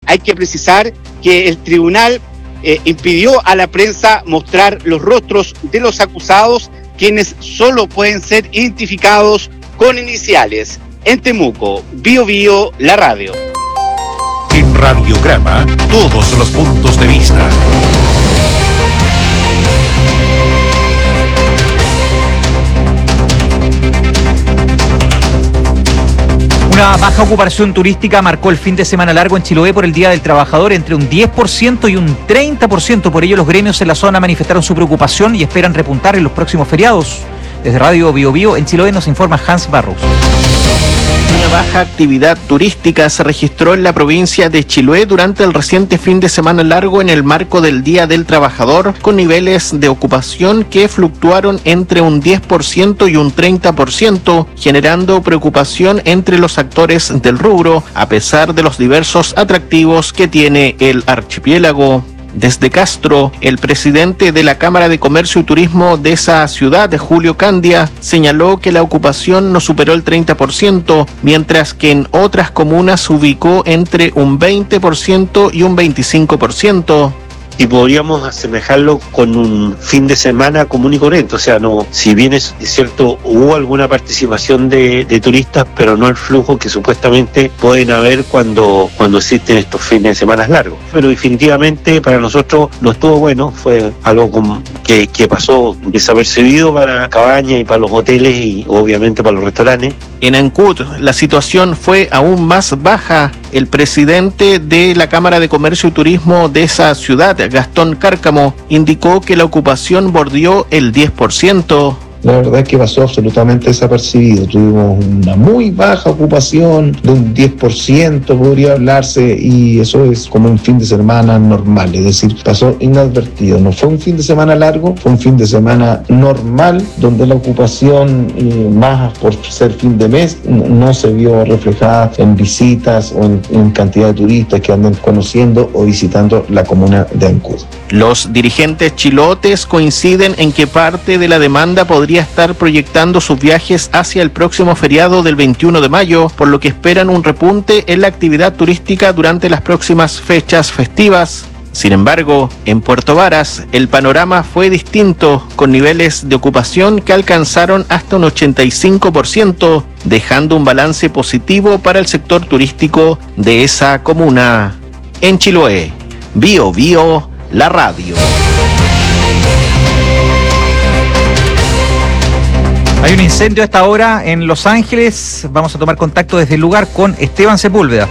hay que precisar que el tribunal impidió a la prensa mostrar los rostros de los acusados, quienes solo pueden ser identificados con iniciales. En Temuco, Bío Bío, la radio. En Radiograma, todos los puntos de vista. Una baja ocupación turística marcó el fin de semana largo en Chiloé por el Día del Trabajador, entre un 10% y un 30%. Por ello, los gremios en la zona manifestaron su preocupación y esperan repuntar en los próximos feriados. Desde Radio Bío Bío, en Chiloé, nos informa Hans Barros. Una baja actividad turística se registró en la provincia de Chiloé durante el reciente fin de semana largo en el marco del Día del Trabajador, con niveles de ocupación que fluctuaron entre un 10% y un 30%, generando preocupación entre los actores del rubro, a pesar de los diversos atractivos que tiene el archipiélago. Desde Castro, el presidente de la Cámara de Comercio y Turismo de esa ciudad, Julio Candia, señaló que la ocupación no superó el 30%, mientras que en otras comunas se ubicó entre un 20% y un 25%. Y podríamos asemejarlo con un fin de semana común y corriente, o sea, no, si bien es cierto, hubo alguna participación de turistas, pero no el flujo que supuestamente pueden haber cuando existen estos fines de semana largos. Pero definitivamente para nosotros no estuvo bueno, fue algo que pasó desapercibido para cabañas y para los hoteles y obviamente para los restaurantes. En Ancud, la situación fue aún más baja. El presidente de la Cámara de Comercio y Turismo de esa ciudad, Gastón Cárcamo, indicó que la ocupación bordeó el 10%. La verdad es que pasó absolutamente desapercibido. Tuvimos una muy baja ocupación, de un 10% podría hablarse, y eso es como un fin de semana normal, es decir, pasó inadvertido. No fue un fin de semana largo, fue un fin de semana normal, donde la ocupación, más por ser fin de mes, no se vio reflejada en visitas o en cantidad de turistas que andan conociendo o visitando la comuna de Ancud. Los dirigentes chilotes coinciden en que parte de la demanda podría estar proyectando sus viajes hacia el próximo feriado del 21 de mayo, por lo que esperan un repunte en la actividad turística durante las próximas fechas festivas. Sin embargo, en Puerto Varas, el panorama fue distinto, con niveles de ocupación que alcanzaron hasta un 85%, dejando un balance positivo para el sector turístico de esa comuna. En Chiloé, Bío Bío, la radio. Hay un incendio a esta hora en Los Ángeles. Vamos a tomar contacto desde el lugar con Esteban Sepúlveda.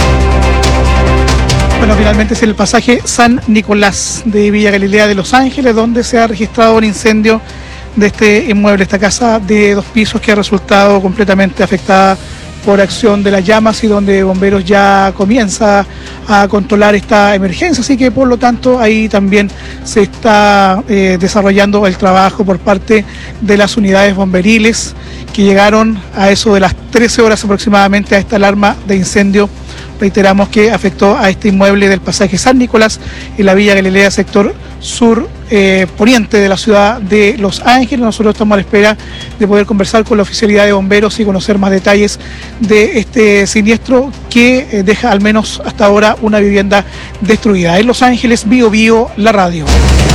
Bueno, finalmente es el pasaje San Nicolás de Villa Galilea de Los Ángeles, donde se ha registrado un incendio de este inmueble, esta casa de 2 pisos que ha resultado completamente afectada por acción de las llamas y donde bomberos ya comienza a controlar esta emergencia, así que por lo tanto ahí también se está desarrollando el trabajo por parte de las unidades bomberiles que llegaron a eso de las 13 horas aproximadamente a esta alarma de incendio. Reiteramos que afectó a este inmueble del pasaje San Nicolás en la Villa Galilea, sector sur poniente de la ciudad de Los Ángeles. Nosotros estamos a la espera de poder conversar con la oficialidad de bomberos y conocer más detalles de este siniestro que deja al menos hasta ahora una vivienda destruida. En Los Ángeles, Bío Bío, la radio.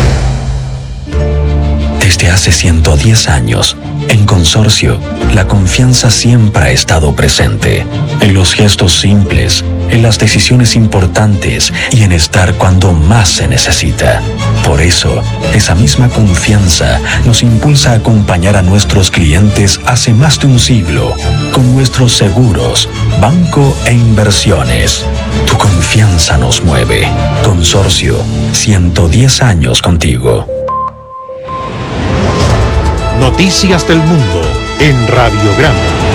Desde hace 110 años, en Consorcio, la confianza siempre ha estado presente, en los gestos simples, en las decisiones importantes y en estar cuando más se necesita. Por eso, esa misma confianza nos impulsa a acompañar a nuestros clientes hace más de un siglo, con nuestros seguros, banco e inversiones. Tu confianza nos mueve. Consorcio, 110 años contigo. Noticias del mundo en Radiograma.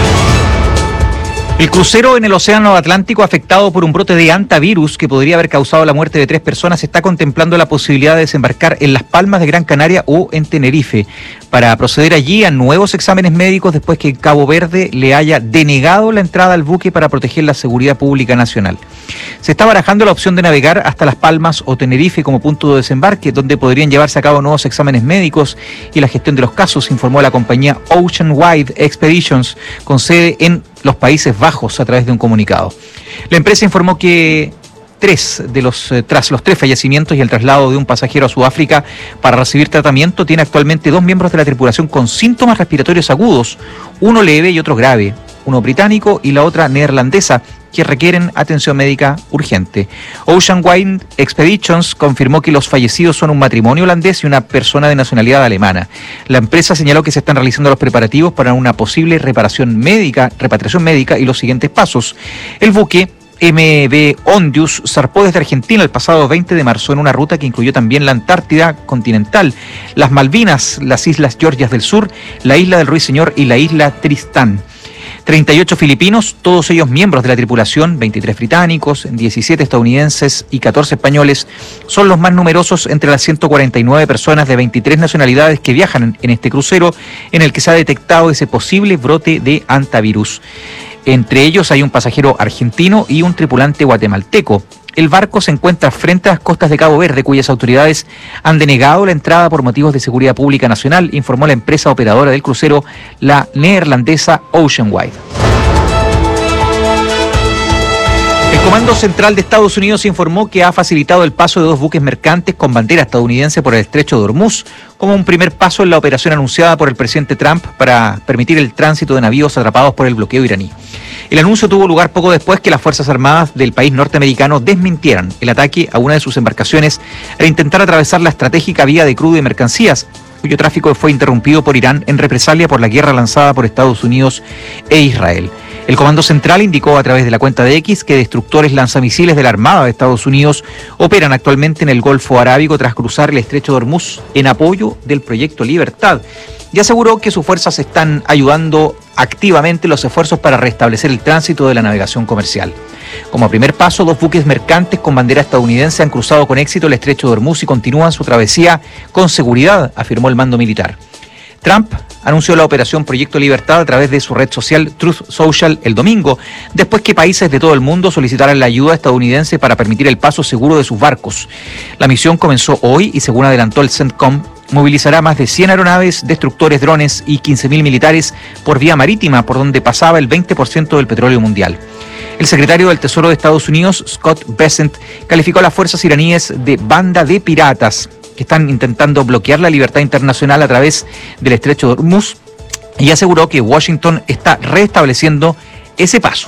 El crucero en el Océano Atlántico afectado por un brote de hantavirus que podría haber causado la muerte de 3 personas está contemplando la posibilidad de desembarcar en Las Palmas de Gran Canaria o en Tenerife para proceder allí a nuevos exámenes médicos después que Cabo Verde le haya denegado la entrada al buque para proteger la seguridad pública nacional. Se está barajando la opción de navegar hasta Las Palmas o Tenerife como punto de desembarque, donde podrían llevarse a cabo nuevos exámenes médicos y la gestión de los casos, informó la compañía Ocean Wide Expeditions, con sede en los Países Bajos, a través de un comunicado. La empresa informó que tras los 3 fallecimientos y el traslado de un pasajero a Sudáfrica para recibir tratamiento, tiene actualmente 2 miembros de la tripulación con síntomas respiratorios agudos, uno leve y otro grave, uno británico y la otra neerlandesa, que requieren atención médica urgente. Ocean Wide Expeditions confirmó que los fallecidos son un matrimonio holandés y una persona de nacionalidad alemana. La empresa señaló que se están realizando los preparativos para una posible repatriación médica y los siguientes pasos. El buque MV Ondius zarpó desde Argentina el pasado 20 de marzo en una ruta que incluyó también la Antártida continental, las Malvinas, las Islas Georgias del Sur, la isla del Ruiseñor y la isla Tristán. 38 filipinos, todos ellos miembros de la tripulación, 23 británicos, 17 estadounidenses y 14 españoles, son los más numerosos entre las 149 personas de 23 nacionalidades que viajan en este crucero en el que se ha detectado ese posible brote de hantavirus. Entre ellos hay un pasajero argentino y un tripulante guatemalteco. El barco se encuentra frente a las costas de Cabo Verde, cuyas autoridades han denegado la entrada por motivos de seguridad pública nacional, informó la empresa operadora del crucero, la neerlandesa Ocean Wide. El Comando Central de Estados Unidos informó que ha facilitado el paso de 2 buques mercantes con bandera estadounidense por el estrecho de Hormuz, como un primer paso en la operación anunciada por el presidente Trump para permitir el tránsito de navíos atrapados por el bloqueo iraní. El anuncio tuvo lugar poco después que las Fuerzas Armadas del país norteamericano desmintieran el ataque a una de sus embarcaciones al intentar atravesar la estratégica vía de crudo y mercancías, cuyo tráfico fue interrumpido por Irán en represalia por la guerra lanzada por Estados Unidos e Israel. El Comando Central indicó a través de la cuenta de X que destructores lanzamisiles de la Armada de Estados Unidos operan actualmente en el Golfo Arábigo tras cruzar el estrecho de Hormuz en apoyo del Proyecto Libertad, y aseguró que sus fuerzas están ayudando activamente los esfuerzos para restablecer el tránsito de la navegación comercial. Como primer paso, 2 buques mercantes con bandera estadounidense han cruzado con éxito el estrecho de Hormuz y continúan su travesía con seguridad, afirmó el mando militar. Trump anunció la operación Proyecto Libertad a través de su red social Truth Social el domingo, después que países de todo el mundo solicitaran la ayuda estadounidense para permitir el paso seguro de sus barcos. La misión comenzó hoy y, según adelantó el CENTCOM, movilizará más de 100 aeronaves, destructores, drones y 15.000 militares por vía marítima, por donde pasaba el 20% del petróleo mundial. El secretario del Tesoro de Estados Unidos, Scott Bessent, calificó a las fuerzas iraníes de banda de piratas que están intentando bloquear la libertad internacional a través del estrecho de Hormuz, y aseguró que Washington está restableciendo ese paso.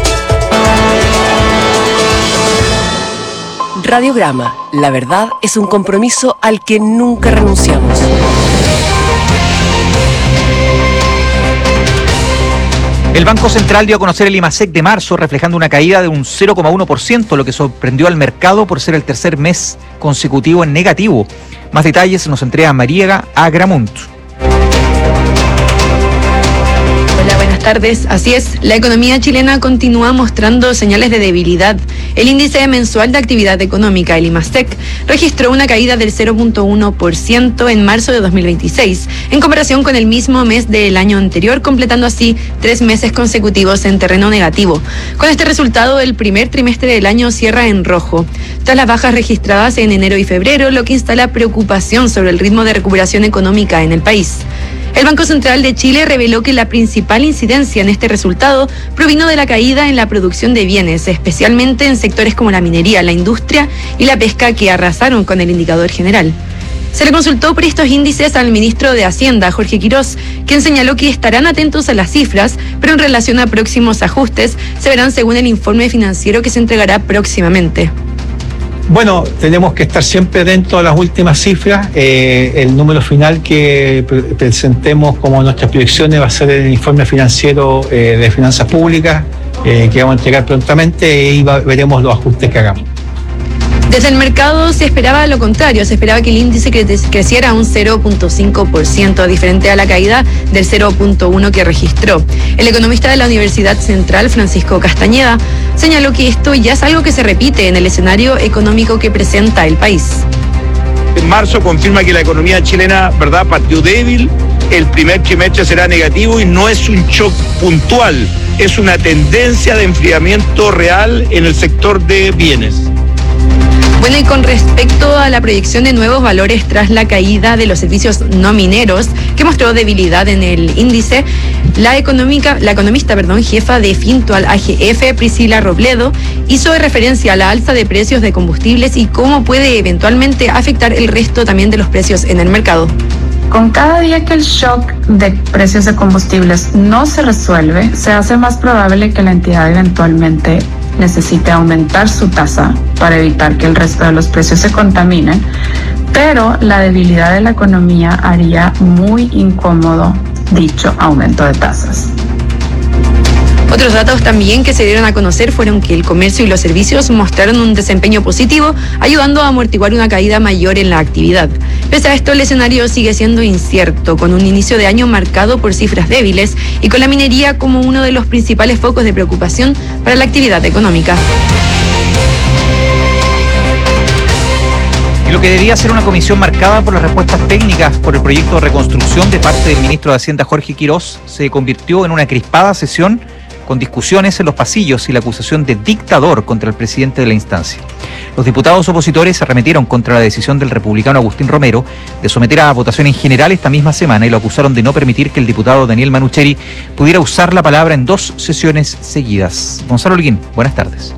Radiograma, la verdad es un compromiso al que nunca renunciamos. El Banco Central dio a conocer el IMASEC de marzo, reflejando una caída de un 0,1%, lo que sorprendió al mercado por ser el tercer mes consecutivo en negativo. Más detalles nos entrega Mariega Agramunt. Hola, buenas tardes. Así es, la economía chilena continúa mostrando señales de debilidad. El índice mensual de actividad económica, el IMASEC, registró una caída del 0,1% en marzo de 2026, en comparación con el mismo mes del año anterior, completando así 3 meses consecutivos en terreno negativo. Con este resultado, el primer trimestre del año cierra en rojo, tras las bajas registradas en enero y febrero, lo que instala preocupación sobre el ritmo de recuperación económica en el país. El Banco Central de Chile reveló que la principal incidencia en este resultado provino de la caída en la producción de bienes, especialmente en sectores como la minería, la industria y la pesca, que arrasaron con el indicador general. Se le consultó por estos índices al ministro de Hacienda, Jorge Quirós, quien señaló que estarán atentos a las cifras, pero en relación a próximos ajustes se verán según el informe financiero que se entregará próximamente. Bueno, tenemos que estar siempre dentro de las últimas cifras. El número final que presentemos como nuestras proyecciones va a ser el informe financiero de finanzas públicas que vamos a entregar prontamente, y veremos los ajustes que hagamos. Desde el mercado se esperaba lo contrario, se esperaba que el índice creciera un 0,5%, diferente a la caída del 0,1% que registró. El economista de la Universidad Central, Francisco Castañeda, señaló que esto ya es algo que se repite en el escenario económico que presenta el país. En marzo confirma que la economía chilena, ¿verdad?, partió débil, el primer trimestre será negativo y no es un shock puntual, es una tendencia de enfriamiento real en el sector de bienes. Bueno, y con respecto a la proyección de nuevos valores tras la caída de los servicios no mineros, que mostró debilidad en el índice, la economista, jefa de Fintual AGF, Priscila Robledo, hizo referencia a la alza de precios de combustibles y cómo puede eventualmente afectar el resto también de los precios en el mercado. Con cada día que el shock de precios de combustibles no se resuelve, se hace más probable que la entidad eventualmente necesite aumentar su tasa para evitar que el resto de los precios se contaminen, pero la debilidad de la economía haría muy incómodo dicho aumento de tasas. Otros datos también que se dieron a conocer fueron que el comercio y los servicios mostraron un desempeño positivo, ayudando a amortiguar una caída mayor en la actividad. Pese a esto, el escenario sigue siendo incierto, con un inicio de año marcado por cifras débiles y con la minería como uno de los principales focos de preocupación para la actividad económica. Y lo que debía ser una comisión marcada por las respuestas técnicas por el proyecto de reconstrucción de parte del ministro de Hacienda Jorge Quirós se convirtió en una crispada sesión con discusiones en los pasillos y la acusación de dictador contra el presidente de la instancia. Los diputados opositores se arremetieron contra la decisión del republicano Agustín Romero de someter a votación en general esta misma semana y lo acusaron de no permitir que el diputado Daniel Manucheri pudiera usar la palabra en 2 sesiones seguidas. Gonzalo Holguín, buenas tardes.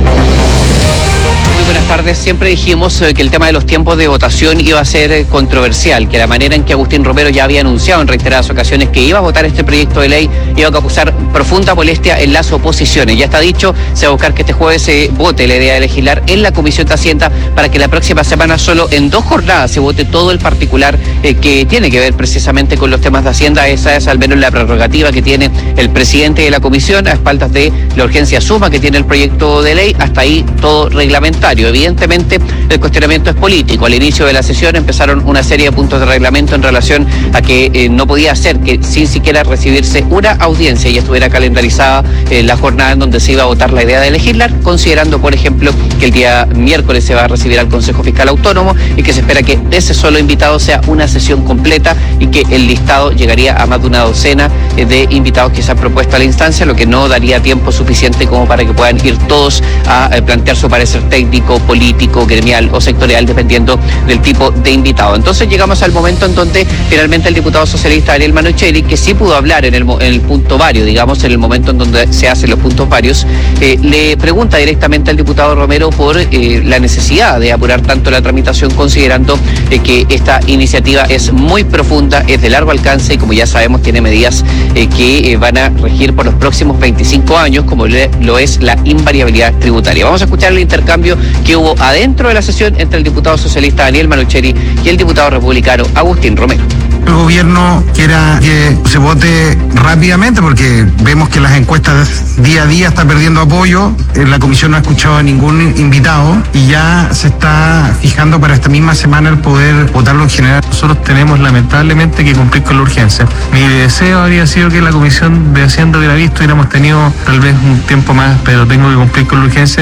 Muy buenas tardes. Siempre dijimos que el tema de los tiempos de votación iba a ser controversial, que la manera en que Agustín Romero ya había anunciado en reiteradas ocasiones que iba a votar este proyecto de ley iba a causar profunda molestia en las oposiciones. Ya está dicho, se va a buscar que este jueves se vote la idea de legislar en la Comisión de Hacienda para que la próxima semana solo en 2 jornadas se vote todo el particular que tiene que ver precisamente con los temas de Hacienda. Esa es al menos la prerrogativa que tiene el presidente de la comisión a espaldas de la urgencia suma que tiene el proyecto de ley. Hasta ahí todo reglamentario. Evidentemente el cuestionamiento es político. Al inicio de la sesión empezaron una serie de puntos de reglamento en relación a que no podía ser que sin siquiera recibirse una audiencia y estuviera calendarizada la jornada en donde se iba a votar la idea de legislar, considerando por ejemplo que el día miércoles se va a recibir al Consejo Fiscal Autónomo y que se espera que de ese solo invitado sea una sesión completa y que el listado llegaría a más de una docena de invitados que se han propuesto a la instancia, lo que no daría tiempo suficiente como para que puedan ir todos a plantear su parecer técnico, político, gremial o sectorial, dependiendo del tipo de invitado. Entonces llegamos al momento en donde finalmente el diputado socialista Daniel Manucheri, que sí pudo hablar en el punto vario, digamos, en el momento en donde se hacen los puntos varios, le pregunta directamente al diputado Romero por la necesidad de apurar tanto la tramitación, considerando que esta iniciativa es muy profunda, es de largo alcance y, como ya sabemos, tiene medidas que van a regir por los próximos 25 años, como lo es la invariabilidad tributaria. Vamos a escuchar el intercambio que hubo adentro de la sesión entre el diputado socialista Daniel Manucheri y el diputado republicano Agustín Romero. El gobierno quiera que se vote rápidamente porque vemos que las encuestas día a día están perdiendo apoyo. La comisión no ha escuchado a ningún invitado y ya se está fijando para esta misma semana el poder votarlo en general. Nosotros tenemos lamentablemente que cumplir con la urgencia. Mi deseo habría sido que la comisión de Hacienda hubiera visto, hubiéramos tenido tal vez un tiempo más, pero tengo que cumplir con la urgencia.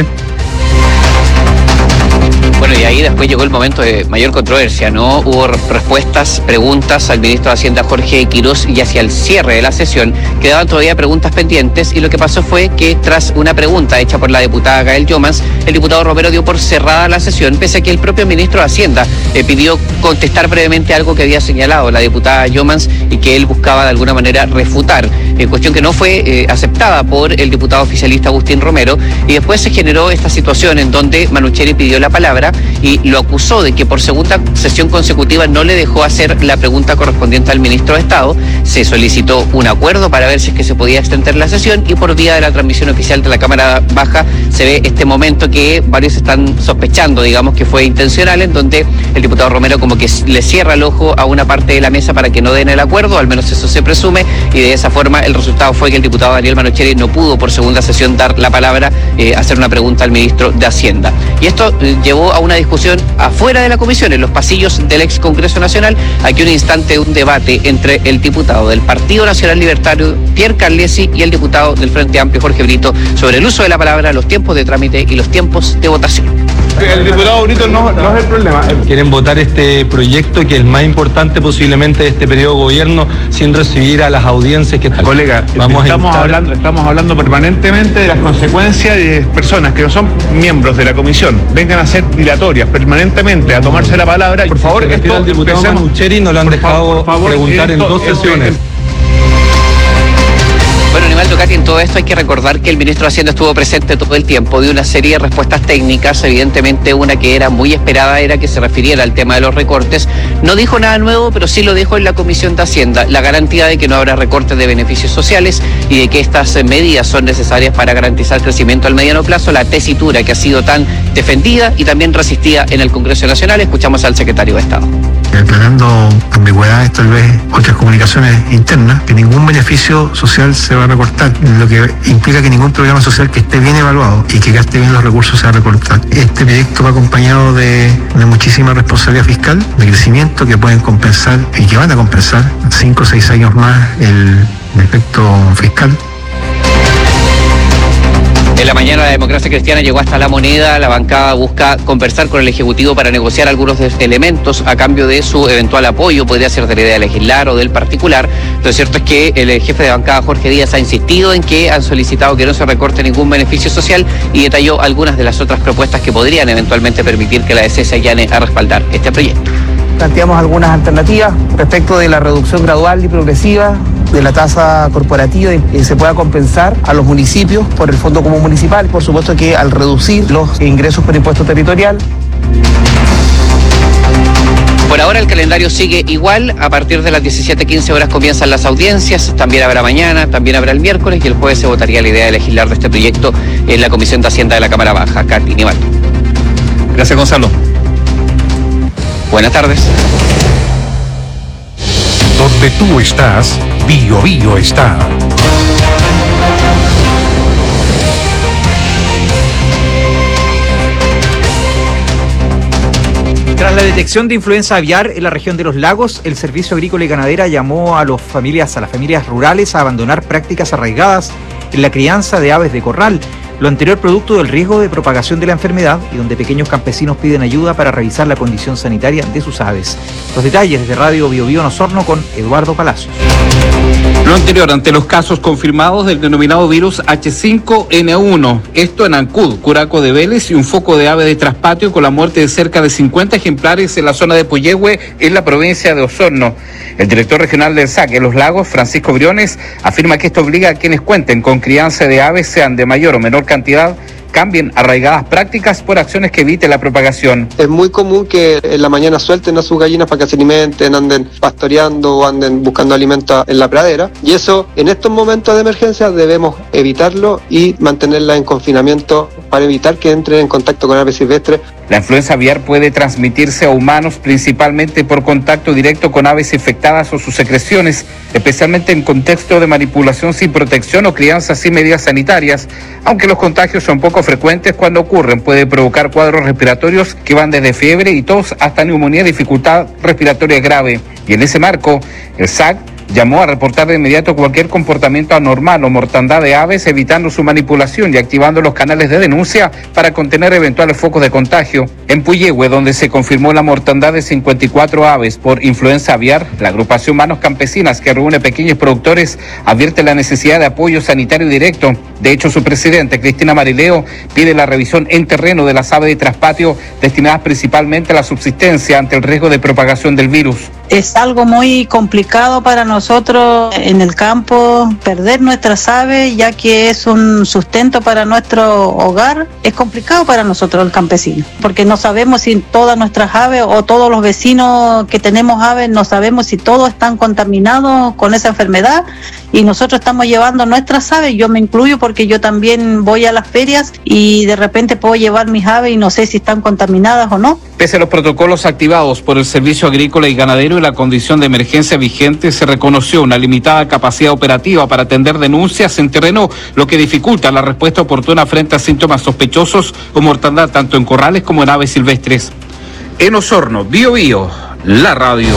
Bueno, y ahí después llegó el momento de mayor controversia, ¿no? Hubo respuestas, preguntas al ministro de Hacienda Jorge Quirós y hacia el cierre de la sesión quedaban todavía preguntas pendientes y lo que pasó fue que tras una pregunta hecha por la diputada Gael Llomans, el diputado Romero dio por cerrada la sesión, pese a que el propio ministro de Hacienda pidió contestar brevemente algo que había señalado la diputada Llomans y que él buscaba de alguna manera refutar, cuestión que no fue aceptada por el diputado oficialista Agustín Romero, y después se generó esta situación en donde Manucheri pidió la palabra y lo acusó de que por segunda sesión consecutiva no le dejó hacer la pregunta correspondiente al ministro de Estado. Se solicitó un acuerdo para ver si es que se podía extender la sesión y por vía de la transmisión oficial de la Cámara Baja se ve este momento que varios están sospechando, digamos, que fue intencional, en donde el diputado Romero como que le cierra el ojo a una parte de la mesa para que no den el acuerdo, al menos eso se presume, y de esa forma el resultado fue que el diputado Daniel Manucheri no pudo por segunda sesión dar la palabra, hacer una pregunta al ministro de Hacienda. Y esto llevó a una discusión afuera de la comisión, en los pasillos del ex Congreso Nacional. Aquí un instante, un debate entre el diputado del Partido Nacional Libertario, Pierre Carlesi, y el diputado del Frente Amplio, Jorge Brito, sobre el uso de la palabra, los tiempos de trámite y los tiempos de votación. el diputado Brito no es el problema. Quieren votar este proyecto, que es el más importante posiblemente de este periodo de gobierno, sin recibir a las audiencias que... Colega, estamos hablando permanentemente de las consecuencias de personas que no son miembros de la comisión, vengan a ser dilatorias permanentemente, a tomarse la palabra. Por favor, esto al diputado Manucheri no lo han dejado preguntar en 2 sesiones. Bueno, Nivaldo, Katy, en todo esto hay que recordar que el ministro de Hacienda estuvo presente todo el tiempo, dio una serie de respuestas técnicas. Evidentemente una que era muy esperada era que se refiriera al tema de los recortes. No dijo nada nuevo, pero sí lo dijo en la Comisión de Hacienda, la garantía de que no habrá recortes de beneficios sociales y de que estas medidas son necesarias para garantizar crecimiento al mediano plazo, la tesitura que ha sido tan defendida y también resistida en el Congreso Nacional. Escuchamos al secretario de Estado. Aclarando ambigüedades, tal vez otras comunicaciones internas, que ningún beneficio social se va a recortar, lo que implica que ningún programa social que esté bien evaluado y que gaste bien los recursos se va a recortar. Este proyecto va acompañado de muchísima responsabilidad fiscal, de crecimiento que pueden compensar y que van a compensar 5 o 6 años más el efecto fiscal. En la mañana la Democracia Cristiana llegó hasta La Moneda. La bancada busca conversar con el Ejecutivo para negociar algunos elementos a cambio de su eventual apoyo. Podría ser de la idea de legislar o del particular. Lo cierto es que el jefe de bancada, Jorge Díaz, ha insistido en que han solicitado que no se recorte ningún beneficio social y detalló algunas de las otras propuestas que podrían eventualmente permitir que la DC se allane a respaldar este proyecto. Planteamos algunas alternativas respecto de la reducción gradual y progresiva de la tasa corporativa y se pueda compensar a los municipios por el Fondo Común Municipal. Por supuesto que al reducir los ingresos por impuesto territorial. Por ahora el calendario sigue igual. A partir de las 17:15 horas comienzan las audiencias. También habrá mañana, también habrá el miércoles y el jueves se votaría la idea de legislar de este proyecto en la Comisión de Hacienda de la Cámara Baja. Katy, Nivaldo. Gracias, Gonzalo. Buenas tardes. Donde tú estás, Bio Bio está. Tras la detección de influenza aviar en la región de los lagos, el Servicio Agrícola y Ganadera llamó a las familias rurales a abandonar prácticas arraigadas en la crianza de aves de corral. Lo anterior producto del riesgo de propagación de la enfermedad y donde pequeños campesinos piden ayuda para revisar la condición sanitaria de sus aves. Los detalles desde Radio Bio Bio en Osorno con Eduardo Palacios. Lo anterior ante los casos confirmados del denominado virus H5N1. Esto en Ancud, Curaco de Vélez y un foco de ave de traspatio con la muerte de cerca de 50 ejemplares en la zona de Puyehue, en la provincia de Osorno. El director regional del SAC en los lagos, Francisco Briones, afirma que esto obliga a quienes cuenten con crianza de aves, sean de mayor o menor cantidad, cambien arraigadas prácticas por acciones que eviten la propagación. Es muy común que en la mañana suelten a sus gallinas para que se alimenten, anden pastoreando o anden buscando alimento en la pradera, y eso en estos momentos de emergencia debemos evitarlo y mantenerla en confinamiento para evitar que entren en contacto con aves silvestres. La influenza aviar puede transmitirse a humanos principalmente por contacto directo con aves infectadas o sus secreciones, especialmente en contexto de manipulación sin protección o crianza sin medidas sanitarias. Aunque los contagios son poco frecuentes, cuando ocurren puede provocar cuadros respiratorios que van desde fiebre y tos hasta neumonía y dificultad respiratoria grave. Y en ese marco, el SAC llamó a reportar de inmediato cualquier comportamiento anormal o mortandad de aves, evitando su manipulación y activando los canales de denuncia para contener eventuales focos de contagio. En Puyehue, donde se confirmó la mortandad de 54 aves por influenza aviar, la agrupación Manos Campesinas, que reúne pequeños productores, advierte la necesidad de apoyo sanitario directo. De hecho, su presidente, Cristina Marileo, pide la revisión en terreno de las aves de traspatio destinadas principalmente a la subsistencia ante el riesgo de propagación del virus. Es algo muy complicado para nosotros en el campo perder nuestras aves, ya que es un sustento para nuestro hogar. Es complicado para nosotros el campesino, porque no sabemos si todas nuestras aves o todos los vecinos que tenemos aves, no sabemos si todos están contaminados con esa enfermedad, y nosotros estamos llevando nuestras aves. Yo me incluyo porque yo también voy a las ferias y de repente puedo llevar mis aves y no sé si están contaminadas o no. Pese a los protocolos activados por el Servicio Agrícola y Ganadero y la condición de emergencia vigente, se reconoció una limitada capacidad operativa para atender denuncias en terreno, lo que dificulta la respuesta oportuna frente a síntomas sospechosos o mortandad tanto en corrales como en aves silvestres. En Osorno, Bio Bio, la radio.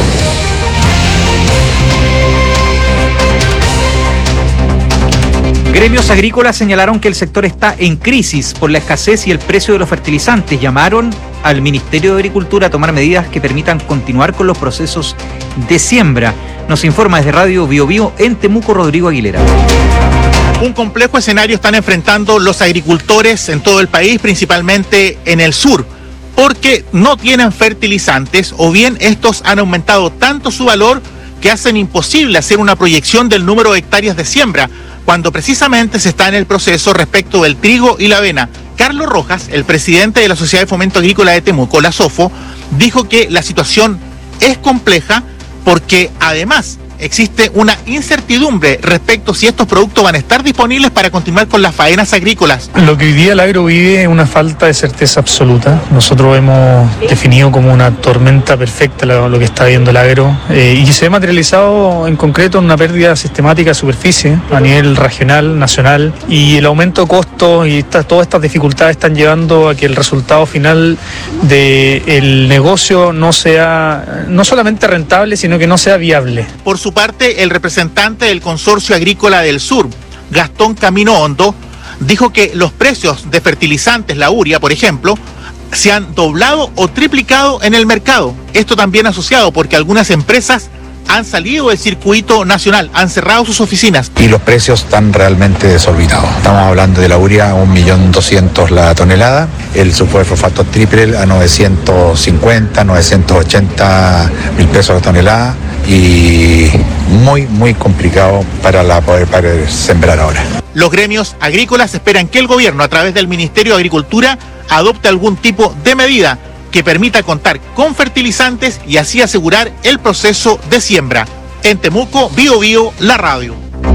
Gremios agrícolas señalaron que el sector está en crisis por la escasez y el precio de los fertilizantes. Llamaron al Ministerio de Agricultura a tomar medidas que permitan continuar con los procesos de siembra. Nos informa desde Radio Bio Bio en Temuco, Rodrigo Aguilera. Un complejo escenario están enfrentando los agricultores en todo el país, principalmente en el sur, porque no tienen fertilizantes o bien estos han aumentado tanto su valor que hacen imposible hacer una proyección del número de hectáreas de siembra, cuando precisamente se está en el proceso respecto del trigo y la avena. Carlos Rojas, el presidente de la Sociedad de Fomento Agrícola de Temuco, la SOFO, dijo que la situación es compleja porque además existe una incertidumbre respecto si estos productos van a estar disponibles para continuar con las faenas agrícolas. Lo que hoy día el agro vive es una falta de certeza absoluta. Nosotros hemos definido como una tormenta perfecta lo que está viendo el agro y se ve materializado en concreto en una pérdida sistemática de superficie a nivel regional, nacional, y el aumento de costos y todas estas dificultades están llevando a que el resultado final del negocio no sea no solamente rentable, sino que no sea viable. Por su parte, el representante del Consorcio Agrícola del Sur, Gastón Camino Hondo, dijo que los precios de fertilizantes, la urea, por ejemplo, se han doblado o triplicado en el mercado. Esto también asociado porque algunas empresas han salido del circuito nacional, han cerrado sus oficinas. Y los precios están realmente desorbitados. Estamos hablando de la urea a 1.200.000 la tonelada, el sulfuro-fosfato triple a 950, 980.000 pesos la tonelada, y muy complicado para poder sembrar ahora. Los gremios agrícolas esperan que el gobierno, a través del Ministerio de Agricultura, adopte algún tipo de medida que permita contar con fertilizantes y así asegurar el proceso de siembra. En Temuco, Bio Bio, la radio.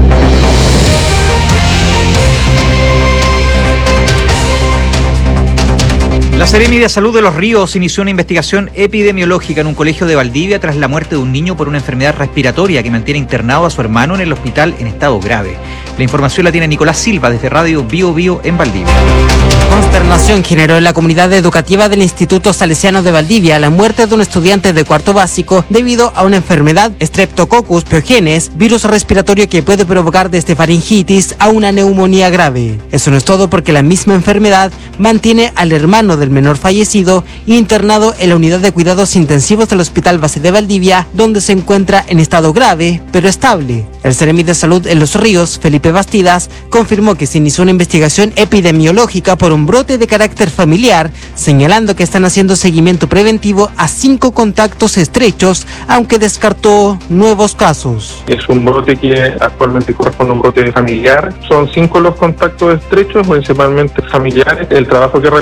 La Seremi de Salud de Los Ríos inició una investigación epidemiológica en un colegio de Valdivia tras la muerte de un niño por una enfermedad respiratoria que mantiene internado a su hermano en el hospital en estado grave. La información la tiene Nicolás Silva desde Radio Bio Bio en Valdivia. Consternación generó en la comunidad educativa del Instituto Salesiano de Valdivia la muerte de un estudiante de cuarto básico debido a una enfermedad Streptococcus pyogenes, virus respiratorio que puede provocar desde faringitis a una neumonía grave. Eso no es todo, porque la misma enfermedad mantiene al hermano del menor fallecido internado en la unidad de cuidados intensivos del Hospital Base de Valdivia, donde se encuentra en estado grave pero estable. El Seremi de Salud en Los Ríos, Felipe Bastidas, confirmó que se inició una investigación epidemiológica por un brote de carácter familiar, señalando que están haciendo seguimiento preventivo a 5 contactos estrechos, aunque descartó nuevos casos. Es un brote que actualmente corresponde a un brote familiar. Son 5 los contactos estrechos, principalmente familiares. El trabajo que